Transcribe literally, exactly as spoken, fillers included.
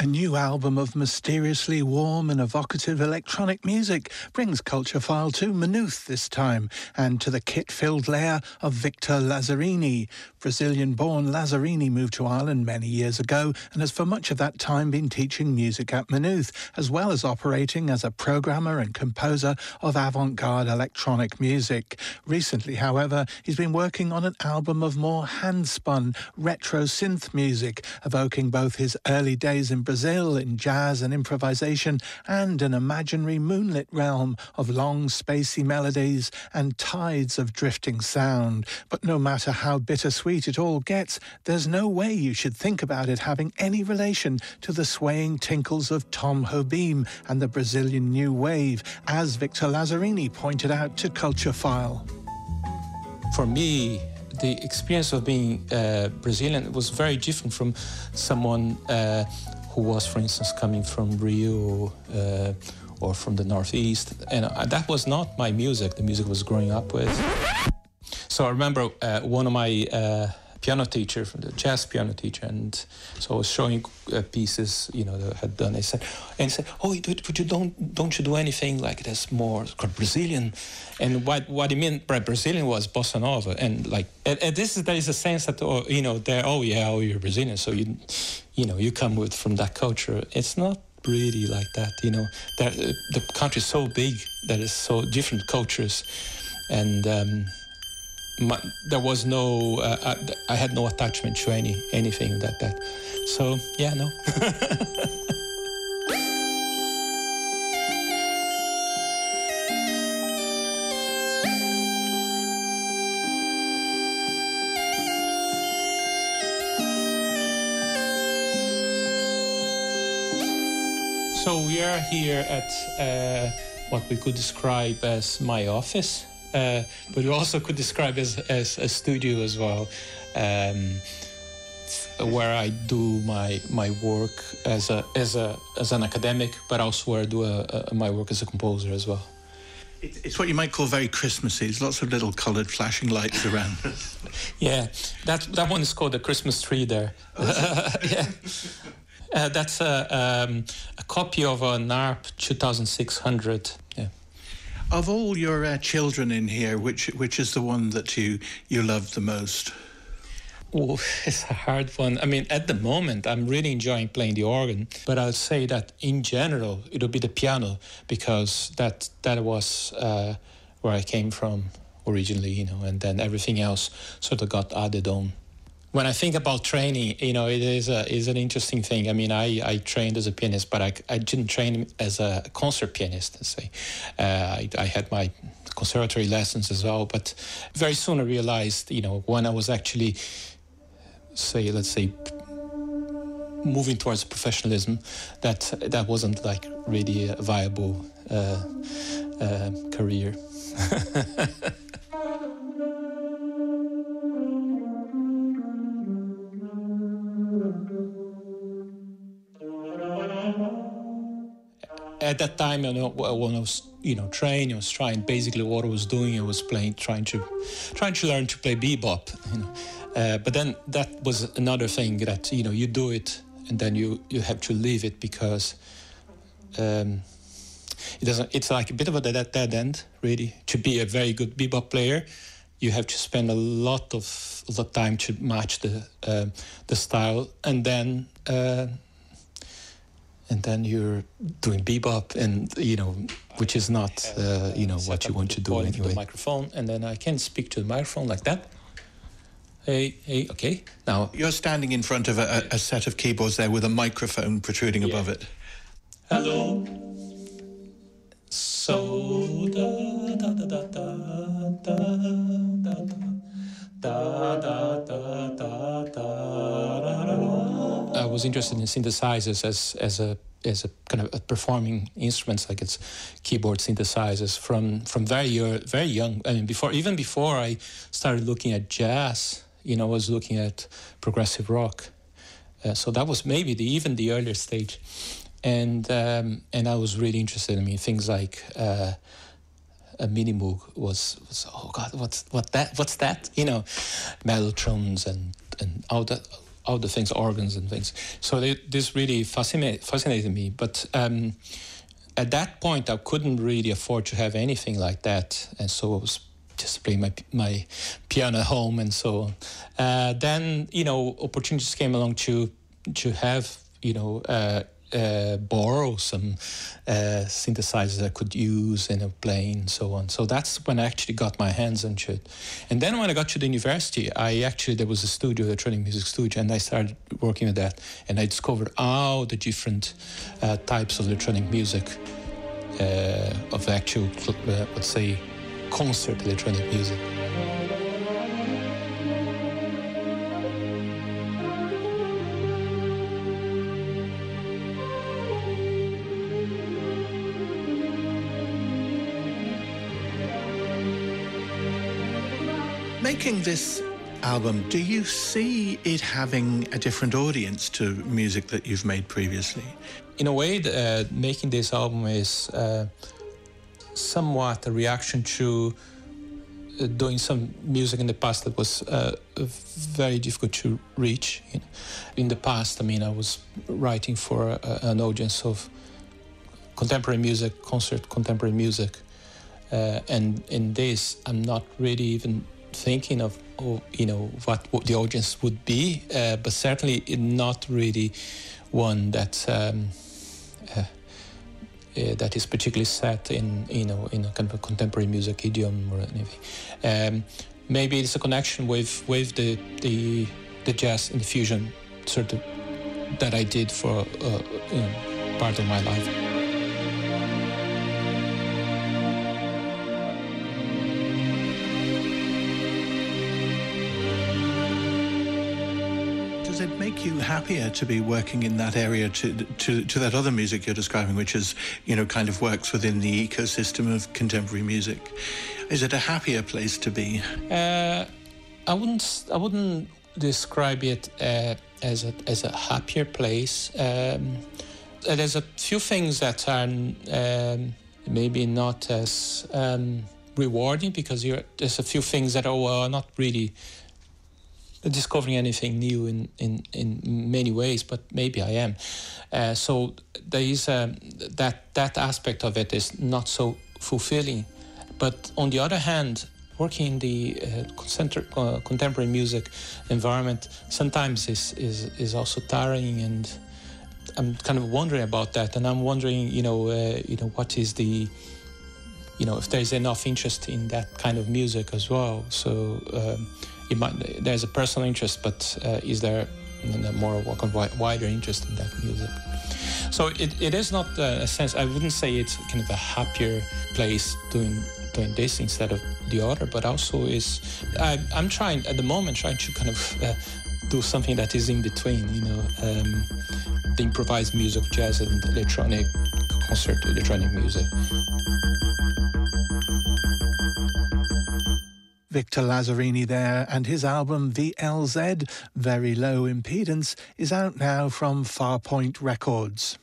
A new album of mysteriously warm and evocative electronic music brings Culturephile to Maynooth this time, and to the kit-filled lair of Victor Lazzarini. Brazilian-born Lazzarini moved to Ireland many years ago and has for much of that time been teaching music at Maynooth, as well as operating as a programmer and composer of avant-garde electronic music. Recently, however, he's been working on an album of more hand-spun retro synth music, evoking both his early days in Brazil in jazz and improvisation and an imaginary moonlit realm of long, spacey melodies and tides of drifting sound. But no matter how bittersweet it all gets, there's no way you should think about it having any relation to the swaying tinkles of Tom Jobim and the Brazilian New Wave, as Victor Lazzarini pointed out to Culturephile. For me, the experience of being uh, Brazilian was very different from someone uh, who was, for instance, coming from Rio uh, or from the Northeast. And uh, that was not my music, the music I was growing up with. So I remember uh, one of my uh, piano teacher, the jazz piano teacher, and so I was showing uh, pieces, you know, that I had done. He said, and he said, "Oh, but you don't, don't you do anything like that's more Brazilian?" And what what he meant by Brazilian was bossa nova, and like, and, and this is there is a sense that, oh, you know, there, oh yeah, oh you're Brazilian, so you, you know, you come with from that culture. It's not really like that, you know. There, the country is so big that it's so different cultures, and. Um, My, there was no, uh, I, I had no attachment to any anything like that. So, yeah, no. So we are here at uh, what we could describe as my office. Uh, but we also could describe as as a studio as well, um, where I do my my work as a as a as an academic, but also where I do a, a, my work as a composer as well. It's what you might call very Christmassy. There's lots of little coloured flashing lights around. Yeah, that that one is called the Christmas tree there. Yeah. Uh, that's a, um, a copy of an A R P twenty-six hundred. Yeah. Of all your uh, children in here, which which is the one that you you love the most? Oh, it's a hard one. I mean, at the moment, I'm really enjoying playing the organ, but I'll say that in general, it'll be the piano, because that that was uh, where I came from originally, you know, and then everything else sort of got added on. When I think about training, you know, it is a is an interesting thing. I mean, I, I trained as a pianist, but I, I didn't train as a concert pianist, let's say. Uh, I, I had my conservatory lessons as well, but very soon I realized, you know, when I was actually, say, let's say, moving towards professionalism, that that wasn't like really a viable uh, uh, career. At that time, you know, when I was, you know, training, I was trying. Basically, what I was doing, I was playing, trying to, trying to learn to play bebop. You know, uh, but then that was another thing that, you know, you do it and then you you have to leave it because um, it doesn't. It's like a bit of a dead, dead end, really. To be a very good bebop player, you have to spend a lot of the time to match the uh, the style, and then. Uh, And then you're doing bebop, and you know, which is not, uh, you know, what you want to do anyway. The microphone, and then I can speak to the microphone like that. Hey, hey, okay. Now you're standing in front of a, a set of keyboards there with a microphone protruding yeah. above it. Hello. So da da da da da da da da da da da. I was interested in synthesizers as as a as a kind of a performing instruments, like it's keyboard synthesizers from from very very young. I mean, before even before I started looking at jazz, you know, I was looking at progressive rock. Uh, so that was maybe the even the earlier stage, and um, and I was really interested. I mean, things like. Uh, A mini moog was, was oh god, what's what that what's that? You know, mellotrons and and all that all the things, organs and things. So they, this really fascinated, fascinated me. But um, at that point, I couldn't really afford to have anything like that. And so I was just playing my my piano at home and so on. Uh, then, you know, opportunities came along to to have, you know, uh, uh, borrow some uh, synthesizers I could use in a plane and so on. So that's when I actually got my hands on it. And then when I got to the university, I actually, there was a studio, electronic music studio, and I started working with that. And I discovered all the different uh, types of electronic music, uh, of actual, uh, let's say, concert electronic music. Making this album, do you see it having a different audience to music that you've made previously? In a way, uh, making this album is uh, somewhat a reaction to uh, doing some music in the past that was uh, very difficult to reach. You know. In the past, I mean, I was writing for a, an audience of contemporary music, concert contemporary music, uh, and in this, I'm not really even thinking of, of you know, what, what the audience would be, uh, but certainly not really one that um, uh, uh, that is particularly set in, you know, in a kind of a contemporary music idiom or anything. Um, maybe it's a connection with with the the, the jazz and the fusion sort of that I did for uh, you know, part of my life. Does it make you happier to be working in that area to, to to that other music you're describing, which is, you know, kind of works within the ecosystem of contemporary music? Is it a happier place to be? Uh, I wouldn't I wouldn't describe it uh, as a as a happier place. Um, there's a few things that are um, maybe not as um, rewarding, because you're, there's a few things that are well, not really discovering anything new in, in, in many ways, but maybe I am. Uh, so there is um, that that aspect of it is not so fulfilling. But on the other hand, working in the uh, uh, contemporary music environment sometimes is, is is also tiring, and I'm kind of wondering about that. And I'm wondering, you know, uh, you know, what is the, you know, if there's enough interest in that kind of music as well. So. Um, It might, there's a personal interest, but uh, is there a more wider interest in that music? So it, it is not uh, a sense, I wouldn't say it's kind of a happier place doing doing this instead of the other, but also is, I, I'm trying, at the moment, trying to kind of uh, do something that is in between, you know, um, the improvised music, jazz and electronic, concert electronic music. Victor Lazzarini there, and his album V L Z, Very Low Impedance, is out now from Farpoint Records.